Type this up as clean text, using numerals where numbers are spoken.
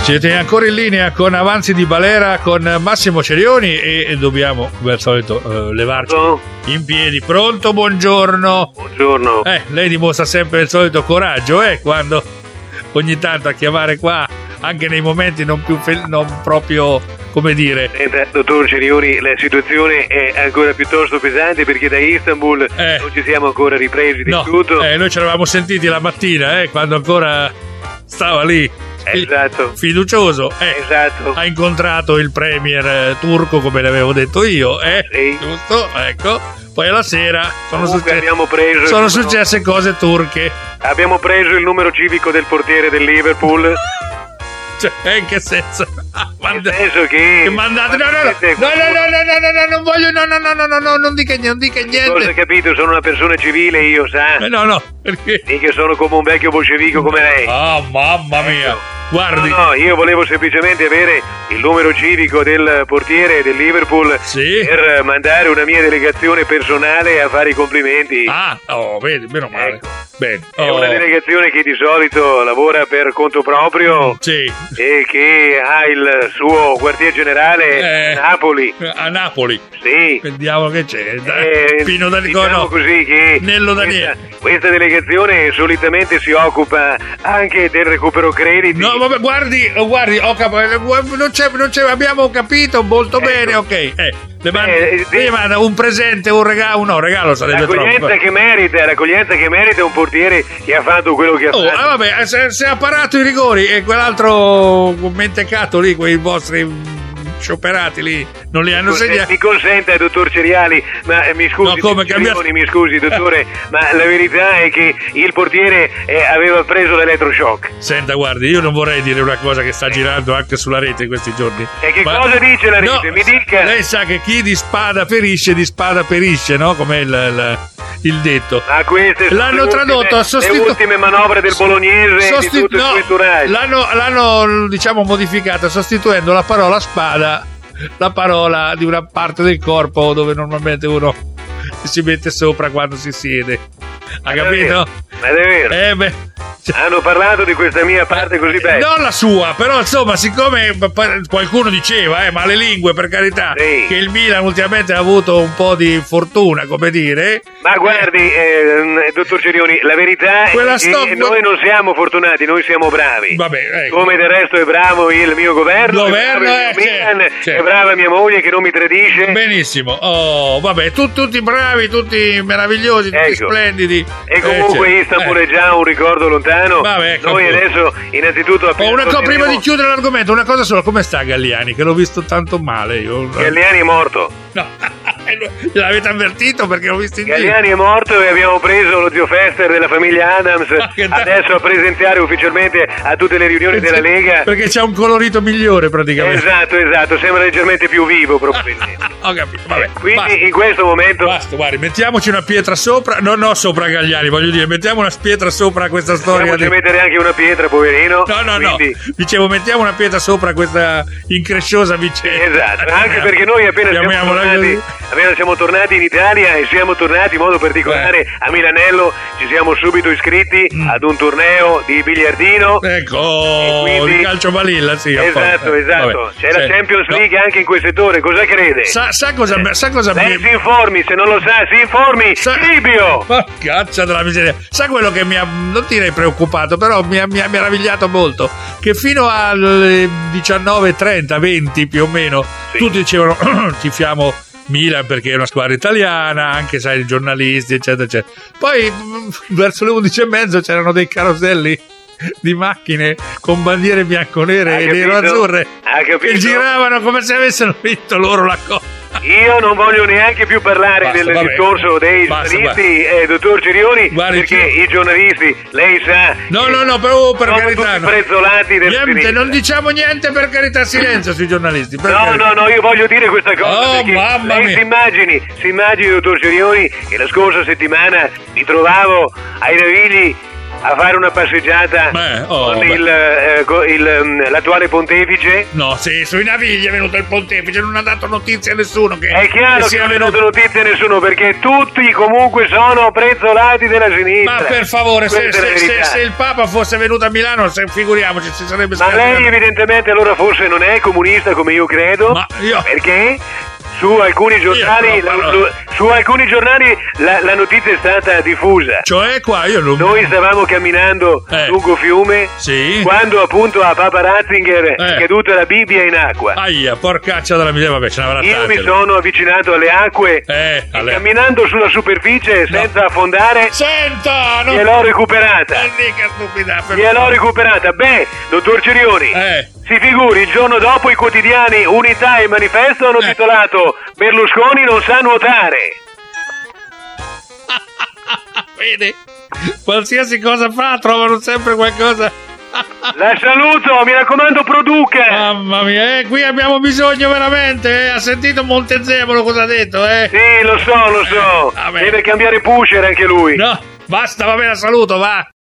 Siete ancora in linea con Avanzi di Balera con Massimo Cerioni e dobbiamo, come al solito, levarci in piedi. Pronto? Buongiorno. Buongiorno. Lei dimostra sempre il solito coraggio, quando ogni tanto a chiamare qua, anche nei momenti non proprio, come dire. Dottor Cerioni, la situazione è ancora piuttosto pesante perché da Istanbul non ci siamo ancora ripresi di tutto. Noi ci eravamo sentiti la mattina, quando ancora stava lì. Esatto. Fiducioso. Esatto. Ha incontrato il premier turco, come le avevo detto io, Sì. Giusto? Ecco. Poi alla sera sono successe cose turche. Abbiamo preso il numero civico del portiere del Liverpool. Cioè, in che senso? Nel senso che mandate. No, non voglio. No, non dica niente. Cosa capito? Sono una persona civile, io, sa? No, perché? Mica sono come un vecchio bolscevico come lei. Oh, mamma mia. Guardi. No, io volevo semplicemente avere il numero civico del portiere del Liverpool per mandare una mia delegazione personale a fare i complimenti. Vedi, meno male. Ecco. Bene. È una delegazione che di solito lavora per conto proprio e che ha il suo quartier generale a Napoli. A Napoli? Sì. Che diavolo che c'è? Pino D'Anico, diciamo così che Nello Daniele. Questa delegazione solitamente si occupa anche del recupero crediti. No, vabbè, guardi, abbiamo capito molto bene, ok. Le manda un presente, un regalo sarebbe l'accoglienza troppo. L'accoglienza che merita un portiere che ha fatto quello che ha fatto. Vabbè, se ha parato i rigori e quell'altro mentecato lì, quei vostri scioperati lì, non li hanno segnati. Mi consenta, dottor Ceriali, ma mi scusi, mi scusi, dottore, ma la verità è che il portiere aveva preso l'elettroshock. Senta, guardi, io non vorrei dire una cosa che sta girando anche sulla rete in questi giorni. E che cosa dice la rete? Mi dica. Lei sa che chi di spada perisce, no? Come il detto. Queste l'hanno tradotto a le ultime manovre del bolognese di tutto il suo entourage. L'hanno diciamo modificata sostituendo la parola spada la parola di una parte del corpo dove normalmente uno si mette sopra quando si siede. Ha capito? Ma è vero. Hanno parlato di questa mia parte così bella. Non la sua, però insomma, siccome qualcuno diceva, ma le lingue, per carità, che il Milan ultimamente ha avuto un po' di fortuna, come dire. Ma guardi, dottor Cerioni, la verità è che noi non siamo fortunati, noi siamo bravi. Vabbè, ecco. Come del resto è bravo il mio governo, è brava mia moglie che non mi tradisce. Benissimo. Vabbè, tutti bravi, tutti meravigliosi, tutti splendidi. E comunque Istanbul è già un ricordo lontano. Vabbè, noi adesso innanzitù prima di chiudere l'argomento, una cosa sola: come sta Galliani? Che l'ho visto tanto male io. Galliani è morto. No, l'avete avvertito perché l'ho visto in giro. Galliani è morto e abbiamo preso lo zio Fester della famiglia Adams adesso a presenziare ufficialmente a tutte le riunioni della Lega, perché c'ha un colorito migliore praticamente. Esatto, sembra leggermente più vivo probabilmente. Ho capito, vabbè. Quindi in questo momento basta, guardi, mettiamoci una pietra sopra, no sopra Galliani, voglio dire, mettiamo una pietra sopra questa storia. Possiamo mettere anche una pietra, poverino. No, dicevo, mettiamo una pietra sopra questa incresciosa vicenda. Esatto, anche perché noi appena siamo tornati in Italia e siamo tornati in modo particolare a Milanello, ci siamo subito iscritti ad un torneo di biliardino. Ecco, quindi di calcio balilla, sì. Esatto. Vabbè. C'è la Champions League anche in quel settore, cosa crede? Sa cosa Lei si informi, se non lo sa, si informi. Libio! Ma caccia della miseria. Sa quello che mi ha, non direi preoccupato, però mi ha meravigliato molto, che fino alle 19:30, 20 più o meno, tutti dicevano tifiamo Milan perché è una squadra italiana, anche sai i giornalisti eccetera eccetera. Poi verso le 11:30 c'erano dei caroselli di macchine con bandiere bianconere e nero-azzurre che giravano come se avessero vinto loro la Coppa. Io non voglio neanche più parlare del discorso dei giornalisti, dottor Cerioni, perché i giornalisti, lei sa, però per carità, tutti prezzolati del niente, non diciamo niente, per carità, silenzio sui giornalisti. No, io voglio dire questa cosa, lei si immagini, dottor Cerioni, che la scorsa settimana mi trovavo ai Navigli a fare una passeggiata con l'attuale pontefice? No, sì, sui Navigli è venuto il pontefice, non ha dato notizie a nessuno che è chiaro che non ha dato notizie a nessuno, perché tutti comunque sono prezzolati della sinistra. Ma per favore, se il Papa fosse venuto a Milano, figuriamoci, si sarebbe Ma lei evidentemente allora forse non è comunista come io credo. Ma io... Perché? Su alcuni giornali la notizia è stata diffusa. Cioè qua io non... Noi stavamo camminando lungo fiume quando appunto a Papa Ratzinger è caduta la Bibbia in acqua. Aia, porcaccia della miseria, vabbè, ce n'avrà tante. Io mi sono avvicinato alle acque camminando sulla superficie senza affondare. Senta! Gliel'ho recuperata. Gliel'ho recuperata. Beh, dottor Cirioni. Si figuri, il giorno dopo i quotidiani Unità e Manifesto hanno titolato Berlusconi non sa nuotare. Vedi? Qualsiasi cosa fa, trovano sempre qualcosa. La saluto, mi raccomando, produca. Mamma mia, qui abbiamo bisogno veramente. Ha sentito Montezemolo cosa ha detto, Sì, lo so. Deve cambiare pusher anche lui. No, basta, va bene, la saluto, va.